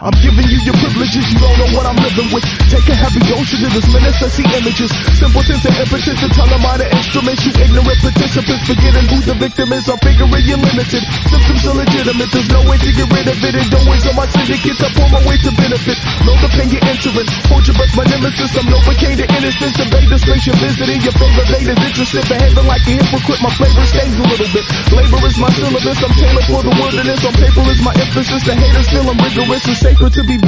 I'm giving you your privileges, you don't know what I'm living with. Take a heavy dose of this menace, I see images. Simpletons and impotence to tell them how the instruments. You ignorant participants, forgetting who the victim is. I'm figuring you're limited. Symptoms are legitimate, there's no way to get rid of it. And don't waste on my syndicates, I pour my way to benefit. No the pain you're entering, hold your breath, my nemesis. I'm Novocaine to innocence, invade the space you're visiting. Your favorite date is interested, behaving like a hypocrite. My flavor stains a little bit. Labor is my syllabus, I'm tailored for the wilderness. On paper is my emphasis, the haters feel I'm rigorous. It's safer to be